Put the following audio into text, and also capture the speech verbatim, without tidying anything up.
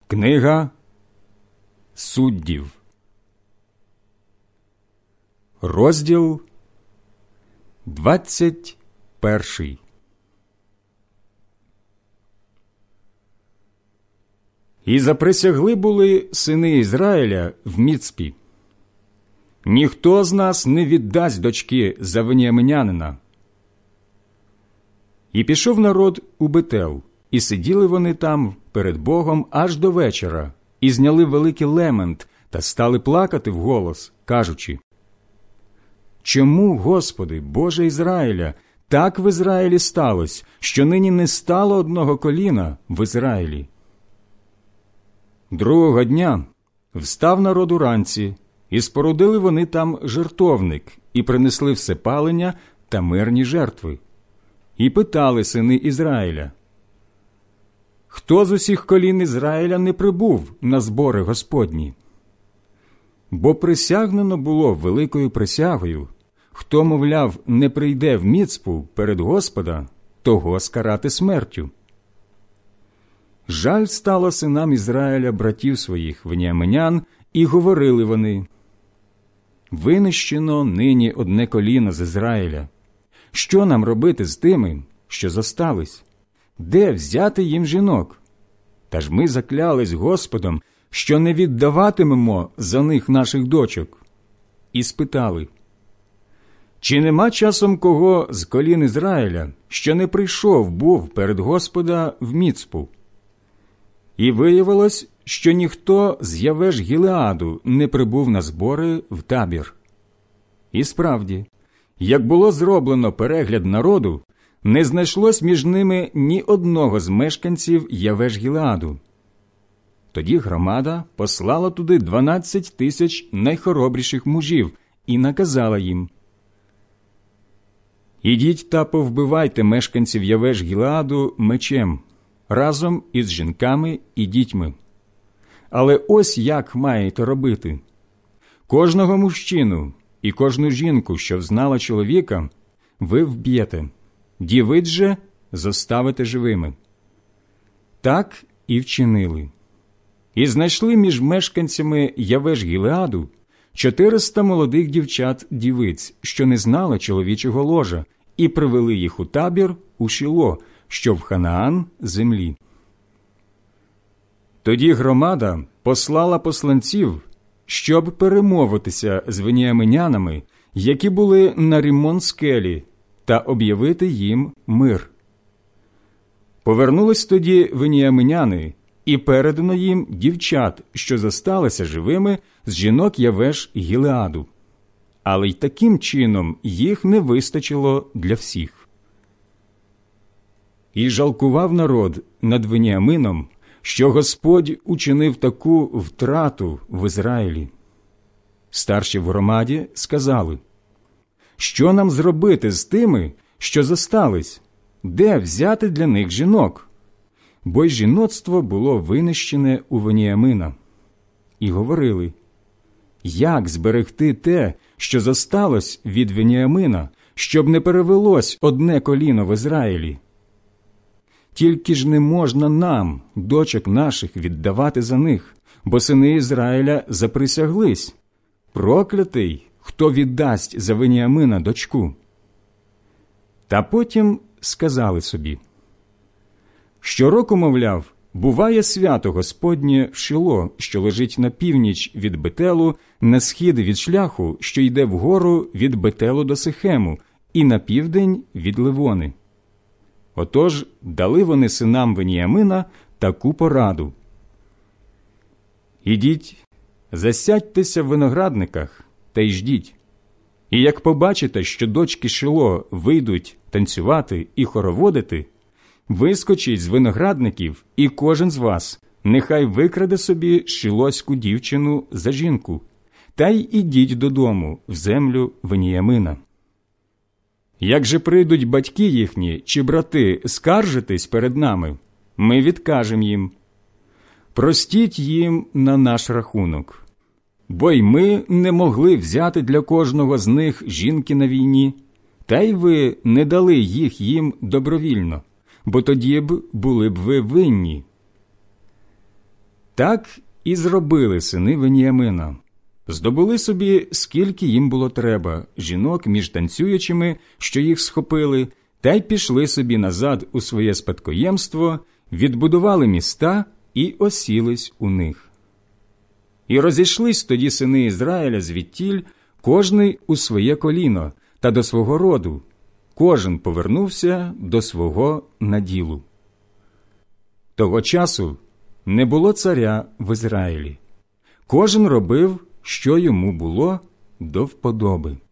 Книга Суддів, розділ двадцять перший. І заприсягли були сини Ізраїля в Міцпі: ніхто з нас не віддасть дочки за веніаминянина. І пішов народ у Бетел, і сиділи вони там перед Богом аж до вечора, і зняли великий лемент, та стали плакати вголос, кажучи: «Чому, Господи, Боже Ізраїля, так в Ізраїлі сталося, що нині не стало одного коліна в Ізраїлі?» Другого дня встав народ уранці, і спорудили вони там жертовник, і принесли всепалення та мирні жертви. І питали сини Ізраїля: «Хто з усіх колін Ізраїля не прибув на збори Господні?» Бо присягнено було великою присягою: хто, мовляв, не прийде в Міцпу перед Господа, того скарати смертю. Жаль стало синам Ізраїля братів своїх веніаминян, і говорили вони: «Винищено нині одне коліно з Ізраїля. Що нам робити з тими, що зостались? Де взяти їм жінок? Та ж ми заклялись Господом, що не віддаватимемо за них наших дочок». І спитали: «Чи нема часом кого з колін Ізраїля, що не прийшов був перед Господа в Міцпу?» І виявилось, що ніхто з Явеш Гілеаду не прибув на збори в табір. І справді, як було зроблено перегляд народу, не знайшлось між ними ні одного з мешканців Явеш Гілеаду. Тоді громада послала туди дванадцять тисяч найхоробріших мужів і наказала їм: «Ідіть та повбивайте мешканців Явеш Гілеаду мечем, разом із жінками і дітьми. Але ось як маєте робити: кожного мужчину і кожну жінку, що взнала чоловіка, ви вб'єте, дівиць же зоставите живими». Так і вчинили. І знайшли між мешканцями Явеш Гілеаду чотириста молодих дівчат-дівиць, що не знали чоловічого ложа, і привели їх у табір у Шіло, що в Ханаан землі. Тоді громада послала посланців, щоб перемовитися з веніаминянами, які були на Ріммон-скелі, та об'явити їм мир. Повернулись тоді веніаминяни, і передано їм дівчат, що зосталися живими з жінок Явеш Гілеаду. Але й таким чином їх не вистачило для всіх. І жалкував народ над Веніамином, що Господь учинив таку втрату в Ізраїлі. Старші в громаді сказали: «Що нам зробити з тими, що зостались? Де взяти для них жінок?» Бо й жіноцтво було винищене у Веніамина. І говорили: «Як зберегти те, що зосталось від Веніамина, щоб не перевелось одне коліно в Ізраїлі? Тільки ж не можна нам, дочок наших, віддавати за них, бо сини Ізраїля заприсяглись: проклятий, хто віддасть за Веніамина дочку». Та потім сказали собі: «Щороку, мовляв, буває свято Господнє в Шило, що лежить на північ від Бетелу, на схід від шляху, що йде вгору від Бетелу до Сихему, і на південь від Ливони». Отож дали вони синам Веніамина таку пораду: «Ідіть, засядьтеся в виноградниках та й ждіть. І як побачите, що дочки Шило вийдуть танцювати і хороводити, вискочіть з виноградників, і кожен з вас нехай викраде собі шилоську дівчину за жінку, та й ідіть додому в землю Веніамина. Як же прийдуть батьки їхні чи брати скаржитись перед нами, ми відкажемо їм: простіть їм на наш рахунок, бо й ми не могли взяти для кожного з них жінки на війні, та й ви не дали їх їм добровільно, бо тоді б були б ви винні». Так і зробили сини Веніамина. Здобули собі, скільки їм було треба, жінок між танцюючими, що їх схопили, та й пішли собі назад у своє спадкоємство, відбудували міста і осілись у них. І розійшлись тоді сини Ізраїля звідтіль, кожний у своє коліно та до свого роду, кожен повернувся до свого наділу. Того часу не було царя в Ізраїлі. Кожен робив, що йому було до вподоби.